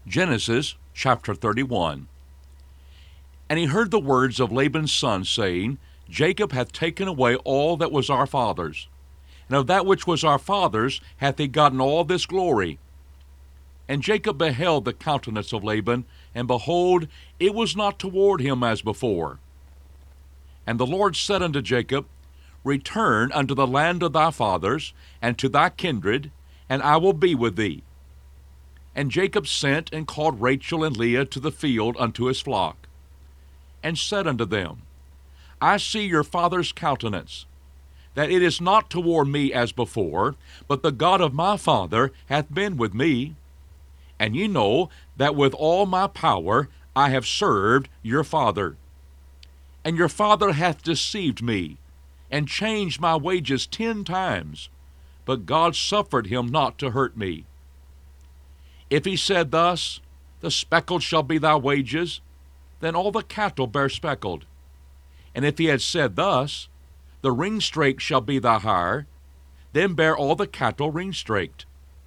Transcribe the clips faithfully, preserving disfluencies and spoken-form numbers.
Genesis chapter thirty-one. And he heard the words of Laban's son, saying, Jacob hath taken away all that was our father's, and of that which was our father's hath he gotten all this glory. And Jacob beheld the countenance of Laban, and behold, it was not toward him as before. And the Lord said unto Jacob, Return unto the land of thy fathers, and to thy kindred, and I will be with thee. And Jacob sent and called Rachel and Leah to the field unto his flock, and said unto them, I see your father's countenance, that it is not toward me as before, but the God of my father hath been with me. And ye know that with all my power I have served your father. And your father hath deceived me, and changed my wages ten times, but God suffered him not to hurt me. If he said thus, The speckled shall be thy wages, then all the cattle bear speckled. And if he had said thus, The ringstraked shall be thy hire, then bear all the cattle ringstraked.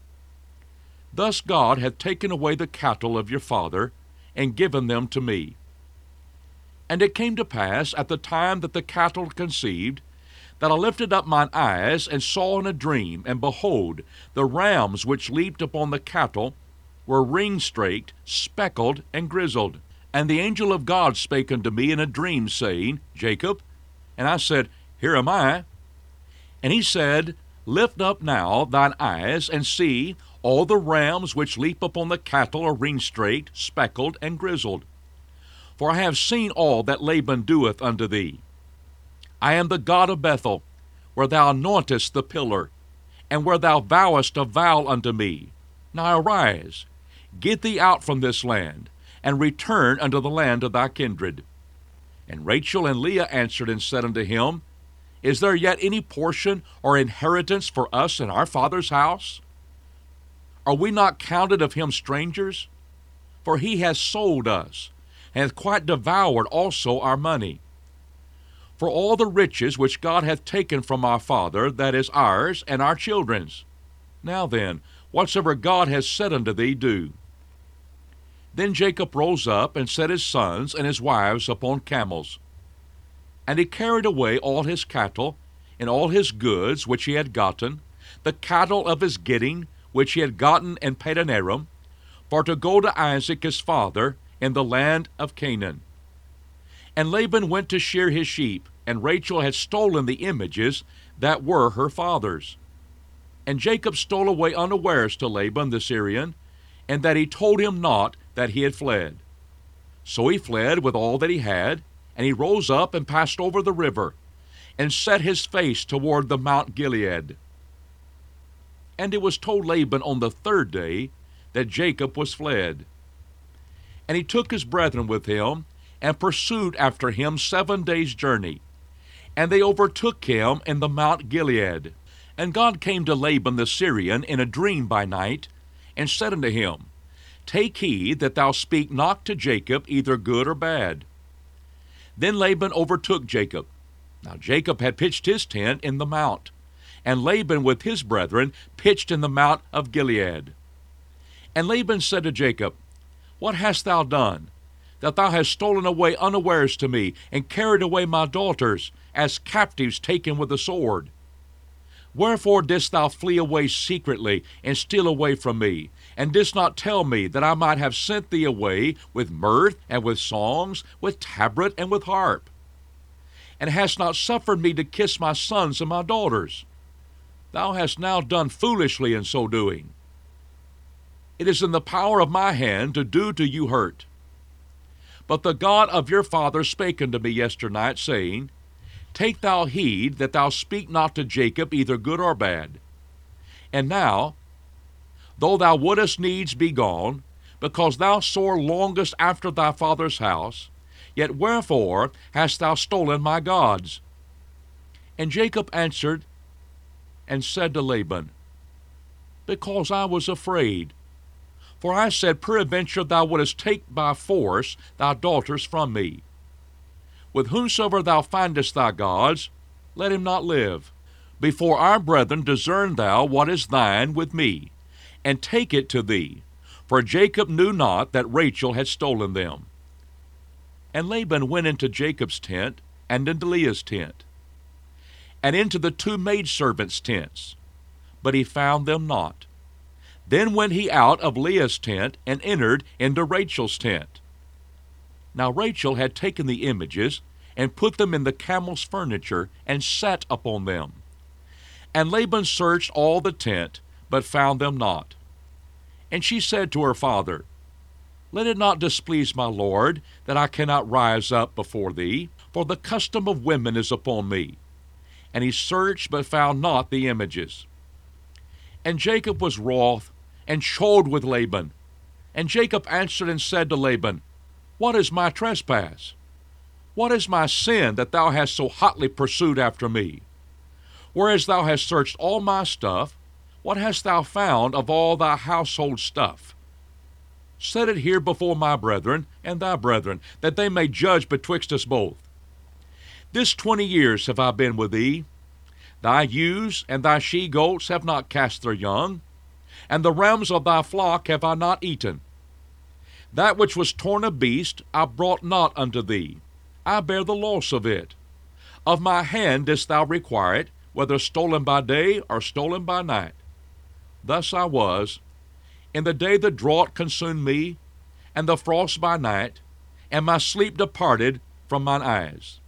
Thus God hath taken away the cattle of your father, and given them to me. And it came to pass at the time that the cattle conceived, that I lifted up mine eyes, and saw in a dream, and behold, the rams which leaped upon the cattle were ring-straked, speckled, and grizzled. And the angel of God spake unto me in a dream, saying, Jacob. And I said, Here am I. And he said, Lift up now thine eyes, and see, all the rams which leap upon the cattle are ring-straked, speckled, and grizzled. For I have seen all that Laban doeth unto thee. I am the God of Bethel, where thou anointest the pillar, and where thou vowest a vow unto me. Now arise, get thee out from this land, and return unto the land of thy kindred. And Rachel and Leah answered and said unto him, Is there yet any portion or inheritance for us in our father's house? Are we not counted of him strangers? For he has sold us, and hath quite devoured also our money. For all the riches which God hath taken from our father, that is ours and our children's. Now then, whatsoever God has said unto thee, do. Then Jacob rose up, and set his sons and his wives upon camels. And he carried away all his cattle, and all his goods which he had gotten, the cattle of his getting, which he had gotten in Paddan Aram, for to go to Isaac his father in the land of Canaan. And Laban went to shear his sheep, and Rachel had stolen the images that were her father's. And Jacob stole away unawares to Laban the Syrian, and that he told him not that he had fled. So he fled with all that he had, and he rose up and passed over the river, and set his face toward the Mount Gilead. And it was told Laban on the third day that Jacob was fled. And he took his brethren with him, and pursued after him seven days' journey. And they overtook him in the Mount Gilead. And God came to Laban the Syrian in a dream by night, and said unto him, Take heed that thou speak not to Jacob either good or bad. Then Laban overtook Jacob. Now Jacob had pitched his tent in the mount, and Laban with his brethren pitched in the Mount of Gilead. And Laban said to Jacob, What hast thou done, that thou hast stolen away unawares to me, and carried away my daughters, as captives taken with the sword? Wherefore didst thou flee away secretly, and steal away from me, and didst not tell me that I might have sent thee away with mirth, and with songs, with tabret, and with harp? And hast not suffered me to kiss my sons and my daughters? Thou hast now done foolishly in so doing. It is in the power of my hand to do to you hurt. But the God of your father spake unto me yesternight, saying, Take thou heed that thou speak not to Jacob either good or bad. And now, though thou wouldest needs be gone, because thou sore longest after thy father's house, yet wherefore hast thou stolen my gods? And Jacob answered and said to Laban, Because I was afraid. For I said, Peradventure thou wouldest take by force thy daughters from me. With whomsoever thou findest thy gods, let him not live. Before our brethren discern thou what is thine with me, and take it to thee. for Jacob knew not that Rachel had stolen them. And Laban went into Jacob's tent, and into Leah's tent, and into the two maidservants' tents, but he found them not. Then went he out of Leah's tent, and entered into Rachel's tent. Now Rachel had taken the images, and put them in the camel's furniture, and sat upon them. And Laban searched all the tent, but found them not. And she said to her father, Let it not displease my lord, that I cannot rise up before thee, for the custom of women is upon me. And he searched, but found not the images. And Jacob was wroth, and chode with Laban. And Jacob answered and said to Laban, What is my trespass? What is my sin, that thou hast so hotly pursued after me? Whereas thou hast searched all my stuff, what hast thou found of all thy household stuff? Set it here before my brethren and thy brethren, that they may judge betwixt us both. This twenty years have I been with thee. Thy ewes and thy she-goats have not cast their young, and the rams of thy flock have I not eaten. That which was torn of beast I brought not unto thee. I bear the loss of it. Of my hand didst thou require it, whether stolen by day or stolen by night. Thus I was. In the day the drought consumed me, and the frost by night, and my sleep departed from mine eyes.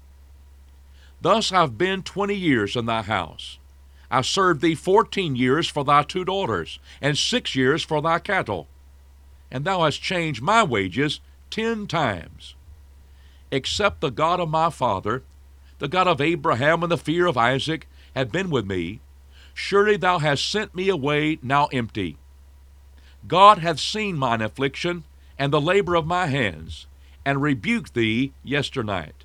Thus I've been twenty years in thy house. I served thee fourteen years for thy two daughters, and six years for thy cattle. And thou hast changed my wages ten times. Except the God of my father, the God of Abraham and the fear of Isaac, had been with me, surely thou hast sent me away now empty. God hath seen mine affliction, and the labor of my hands, and rebuked thee yesternight.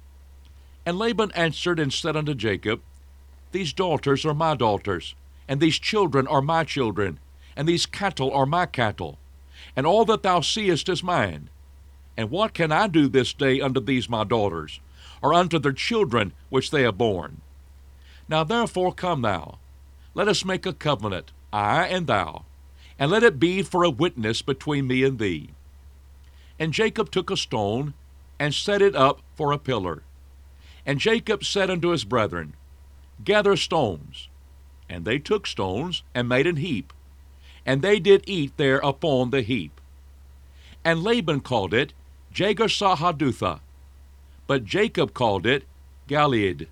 And Laban answered and said unto Jacob, These daughters are my daughters, and these children are my children, and these cattle are my cattle, and all that thou seest is mine. And what can I do this day unto these my daughters, or unto their children which they have borne? Now therefore come thou, let us make a covenant, I and thou, and let it be for a witness between me and thee. And Jacob took a stone, and set it up for a pillar. And Jacob said unto his brethren, Gather stones. And they took stones, and made an heap. And they did eat there upon the heap. And Laban called it Jegar-sahadutha, but Jacob called it Galeed.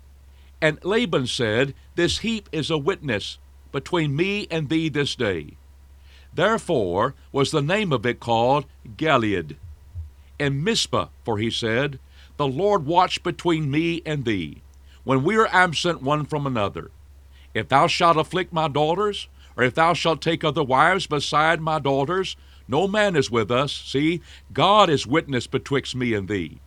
And Laban said, This heap is a witness between me and thee this day. Therefore was the name of it called Galeed. And Mizpah, for he said, The Lord watch between me and thee, when we are absent one from another. If thou shalt afflict my daughters, or if thou shalt take other wives beside my daughters, no man is with us. See, God is witness betwixt me and thee.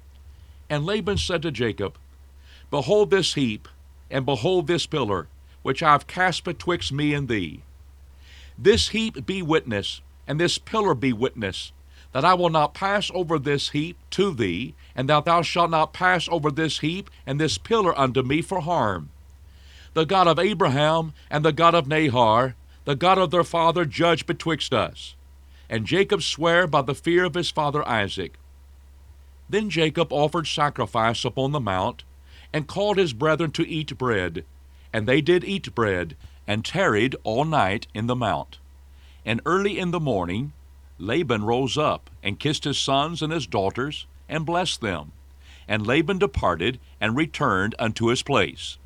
And Laban said to Jacob, Behold this heap, and behold this pillar, which I have cast betwixt me and thee. This heap be witness, and this pillar be witness, that I will not pass over this heap to thee, and that thou shalt not pass over this heap and this pillar unto me for harm. The God of Abraham and the God of Nahor, the God of their father, judge betwixt us. And Jacob sware by the fear of his father Isaac. Then Jacob offered sacrifice upon the mount, and called his brethren to eat bread. And they did eat bread, and tarried all night in the mount. And early in the morning Laban rose up, and kissed his sons and his daughters, and blessed them. And Laban departed, and returned unto his place.